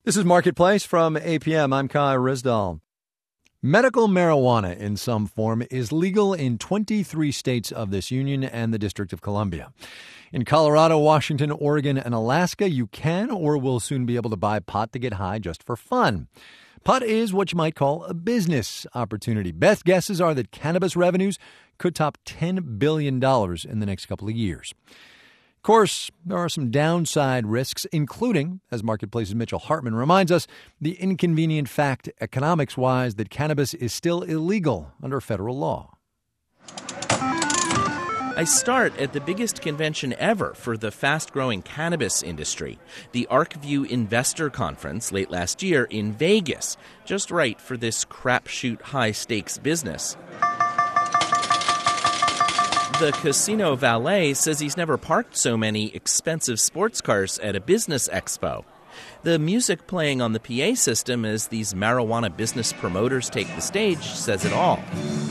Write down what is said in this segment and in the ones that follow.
This is Marketplace from APM. I'm Kai Risdal. Medical marijuana in some form is legal in 23 states of this union and the District of Columbia. In Colorado, Washington, Oregon, and Alaska, you can or will soon be able to buy pot to get high just for fun. Pot is what you might call a business opportunity. Best guesses are that cannabis revenues could top $10 billion in the next couple of years. Of course, there are some downside risks, including, as Marketplace's Mitchell Hartman reminds us, the inconvenient fact, economics-wise, that cannabis is still illegal under federal law. I start at the biggest convention ever for the fast-growing cannabis industry, the ArcView Investor Conference late last year in Vegas, just right for this crapshoot high-stakes business. The casino valet says he's never parked so many expensive sports cars at a business expo. The music playing on the PA system as these marijuana business promoters take the stage says it all.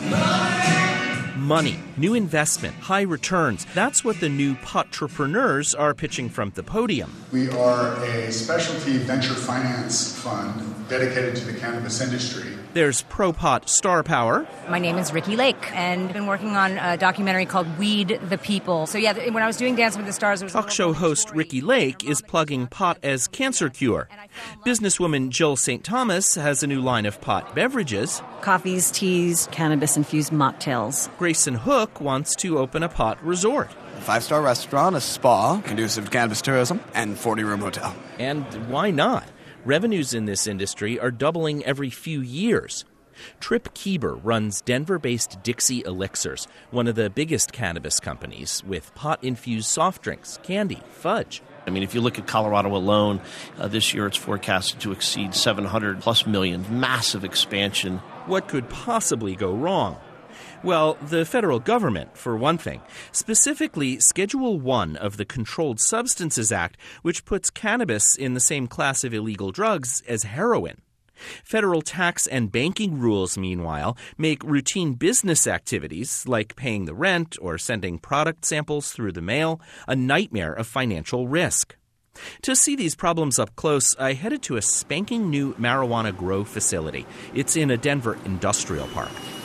Money, new investment, high returns. That's what the new Potrepreneurs are pitching from the podium. We are a specialty venture finance fund dedicated to the cannabis industry. There's pro-pot star power. My name is Ricki Lake, and I've been working on a documentary called Weed the People. So yeah, when I was doing Dancing with the Stars, it was talk show host Ricki Lake is plugging pot as cancer cure. Businesswoman Jill St. Thomas has a new line of pot beverages. Coffees, teas, cannabis-infused mocktails. Grayson Hook wants to open a pot resort. A 5-star restaurant, a spa, conducive to cannabis tourism, and 40-room hotel. And why not? Revenues in this industry are doubling every few years. Trip Kieber runs Denver-based Dixie Elixirs, one of the biggest cannabis companies, with pot-infused soft drinks, candy, fudge. I mean, if you look at Colorado alone, this year it's forecasted to exceed $700+ million. Massive expansion. What could possibly go wrong? Well, the federal government, for one thing. Specifically, Schedule 1 of the Controlled Substances Act, which puts cannabis in the same class of illegal drugs as heroin. Federal tax and banking rules, meanwhile, make routine business activities, like paying the rent or sending product samples through the mail, a nightmare of financial risk. To see these problems up close, I headed to a spanking new marijuana grow facility. It's in a Denver industrial park.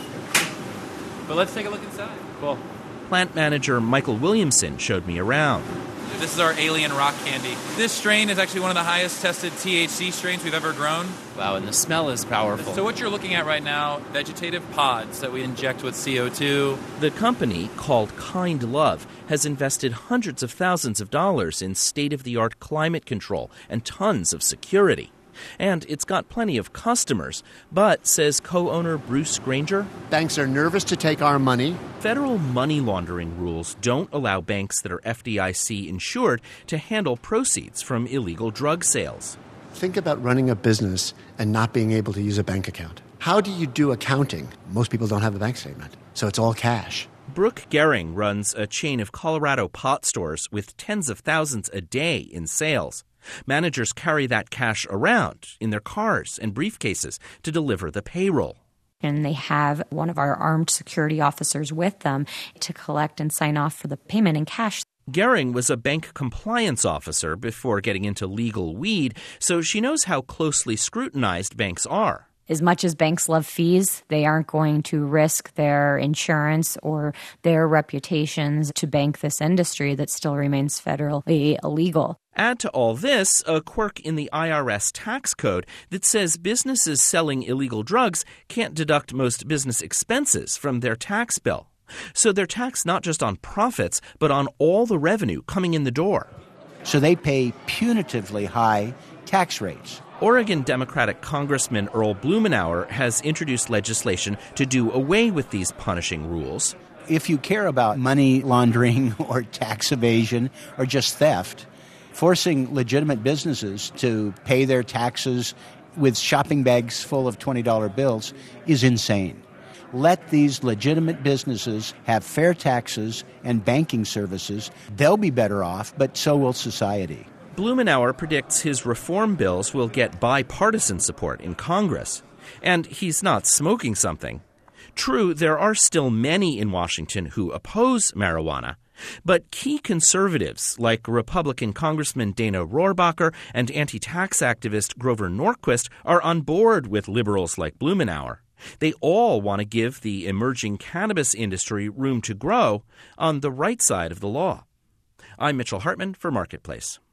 But let's take a look inside. Cool. Plant manager Michael Williamson showed me around. This is our alien rock candy. This strain is actually one of the highest tested THC strains we've ever grown. Wow, and the smell is powerful. So what you're looking at right now, vegetative pods that we inject with CO2. The company, called Kind Love, has invested hundreds of thousands of dollars in state-of-the-art climate control and tons of security. And it's got plenty of customers. But, says co-owner Bruce Granger, banks are nervous to take our money. Federal money laundering rules don't allow banks that are FDIC insured to handle proceeds from illegal drug sales. Think about running a business and not being able to use a bank account. How do you do accounting? Most people don't have a bank statement, so it's all cash. Brooke Gehring runs a chain of Colorado pot stores with tens of thousands a day in sales. Managers carry that cash around in their cars and briefcases to deliver the payroll. And they have one of our armed security officers with them to collect and sign off for the payment in cash. Gehring was a bank compliance officer before getting into legal weed, so she knows how closely scrutinized banks are. As much as banks love fees, they aren't going to risk their insurance or their reputations to bank this industry that still remains federally illegal. Add to all this a quirk in the IRS tax code that says businesses selling illegal drugs can't deduct most business expenses from their tax bill. So they're taxed not just on profits, but on all the revenue coming in the door. So they pay punitively high tax rates. Oregon Democratic Congressman Earl Blumenauer has introduced legislation to do away with these punishing rules. If you care about money laundering or tax evasion or just theft, forcing legitimate businesses to pay their taxes with shopping bags full of $20 bills is insane. Let these legitimate businesses have fair taxes and banking services. They'll be better off, but so will society. Blumenauer predicts his reform bills will get bipartisan support in Congress. And he's not smoking something. True, there are still many in Washington who oppose marijuana, But key conservatives like Republican Congressman Dana Rohrabacher and anti-tax activist Grover Norquist are on board with liberals like Blumenauer. They all want to give the emerging cannabis industry room to grow on the right side of the law. I'm Mitchell Hartman for Marketplace.